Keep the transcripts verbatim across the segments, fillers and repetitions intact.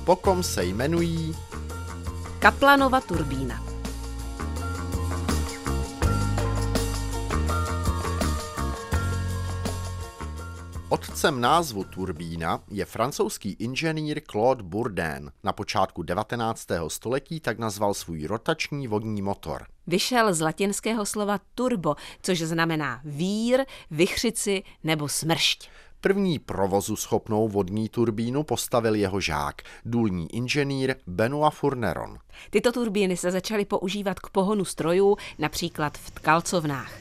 po kom se jmenují Kaplanova turbína. Otcem názvu turbína je francouzský inženýr Claude Bourdin. Na počátku devatenáctého století tak nazval svůj rotační vodní motor. Vyšel z latinského slova turbo, což znamená vír, vichřici nebo smršť. První provozu schopnou vodní turbínu postavil jeho žák, důlní inženýr Benoît Fourneron. Tyto turbíny se začaly používat k pohonu strojů, například v tkalcovnách.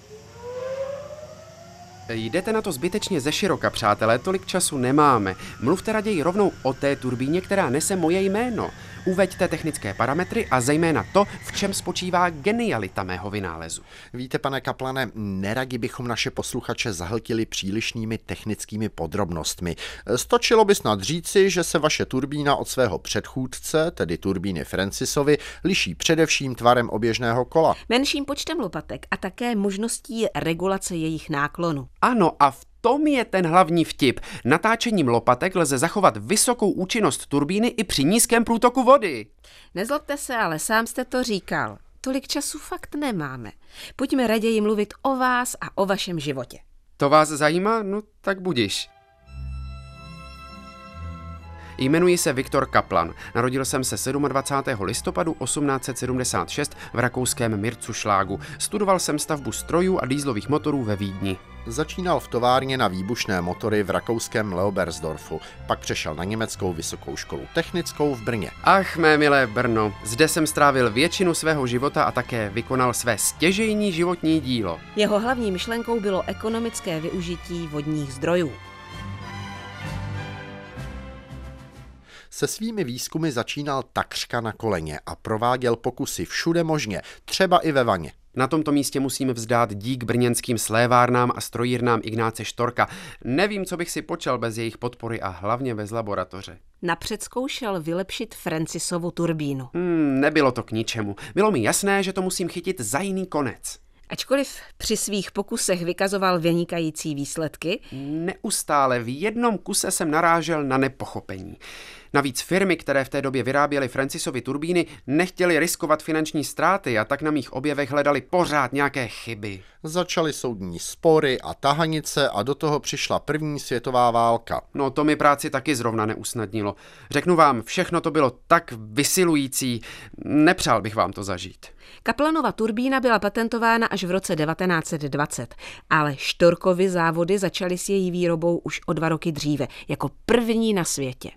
Jdete na to zbytečně ze široka, přátelé, tolik času nemáme. Mluvte raději rovnou o té turbíně, která nese moje jméno. Uveďte technické parametry a zejména to, v čem spočívá genialita mého vynálezu. Víte, pane Kaplane, neradi bychom naše posluchače zahltili přílišnými technickými podrobnostmi. Stačilo by snad říci, že se vaše turbína od svého předchůdce, tedy turbíny Francisovy, liší především tvarem oběžného kola. Menším počtem lopatek a také možností regulace jejich náklonu. Ano, a v tom je ten hlavní vtip. Natáčením lopatek lze zachovat vysokou účinnost turbíny i při nízkém průtoku vody. Nezlobte se, ale sám jste to říkal. Tolik času fakt nemáme. Pojďme raději mluvit o vás a o vašem životě. To vás zajímá? No tak budiš. Jmenuji se Viktor Kaplan. Narodil jsem se dvacátého sedmého listopadu osmnáct set sedmdesát šest v rakouském Mirzušlágu. Studoval jsem stavbu strojů a dýzlových motorů ve Vídni. Začínal v továrně na výbušné motory v rakouském Leobersdorfu, pak přešel na německou vysokou školu technickou v Brně. Ach, mé milé Brno, zde jsem strávil většinu svého života a také vykonal své stěžejní životní dílo. Jeho hlavní myšlenkou bylo ekonomické využití vodních zdrojů. Se svými výzkumy začínal takřka na koleně a prováděl pokusy všude možně, třeba i ve vaně. Na tomto místě musím vzdát dík brněnským slévárnám a strojírnám Ignáce Štorka. Nevím, co bych si počal bez jejich podpory a hlavně bez laboratoře. Napřed zkoušel vylepšit Francisovu turbínu. Hmm, nebylo to k ničemu. Bylo mi jasné, že to musím chytit za jiný konec. Ačkoliv při svých pokusech vykazoval vynikající výsledky, neustále v jednom kuse jsem narážel na nepochopení. Navíc firmy, které v té době vyráběly Francisovy turbíny, nechtěly riskovat finanční ztráty a tak na mých objevech hledali pořád nějaké chyby. Začaly soudní spory a tahanice a do toho přišla první světová válka. No to mi práci taky zrovna neusnadnilo. Řeknu vám, všechno to bylo tak vysilující, nepřál bych vám to zažít. Kaplanova turbína byla patentována až v roce devatenáct set dvacet, ale Štorkovy závody začaly s její výrobou už o dva roky dříve, jako první na světě.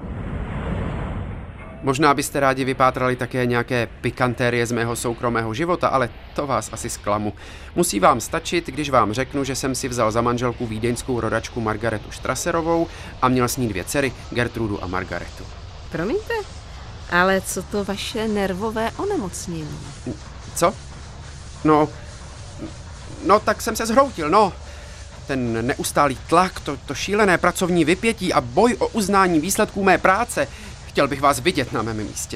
Možná byste rádi vypátrali také nějaké pikantérie z mého soukromého života, ale to vás asi zklamu. Musí vám stačit, když vám řeknu, že jsem si vzal za manželku vídeňskou rodačku Margaretu Strasserovou a měl s ní dvě dcery, Gertrudu a Margaretu. Promiňte, ale co to vaše nervové onemocnění? Co? No, no tak jsem se zhroutil, no. Ten neustálý tlak, to, to šílené pracovní vypětí a boj o uznání výsledků mé práce. Chtěl bych vás vidět na mém místě.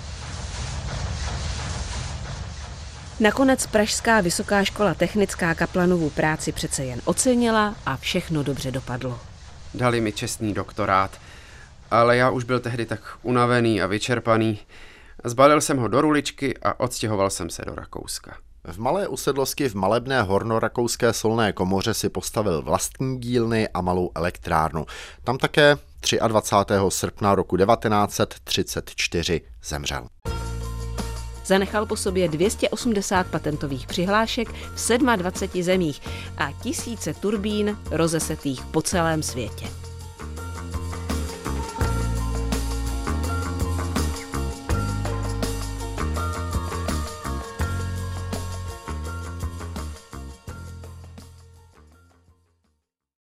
Nakonec Pražská vysoká škola technická Kaplanovu práci přece jen ocenila a všechno dobře dopadlo. Dali mi čestný doktorát, ale já už byl tehdy tak unavený a vyčerpaný. Zbalil jsem ho do ruličky a odstěhoval jsem se do Rakouska. V malé usedlosti v malebné hornorakouské solné komoře si postavil vlastní dílny a malou elektrárnu. Tam také dvacátého třetího srpna roku devatenáct set třicet čtyři zemřel. Zanechal po sobě dvě stě osmdesát patentových přihlášek v dvaceti sedmi zemích a tisíce turbín rozesetých po celém světě.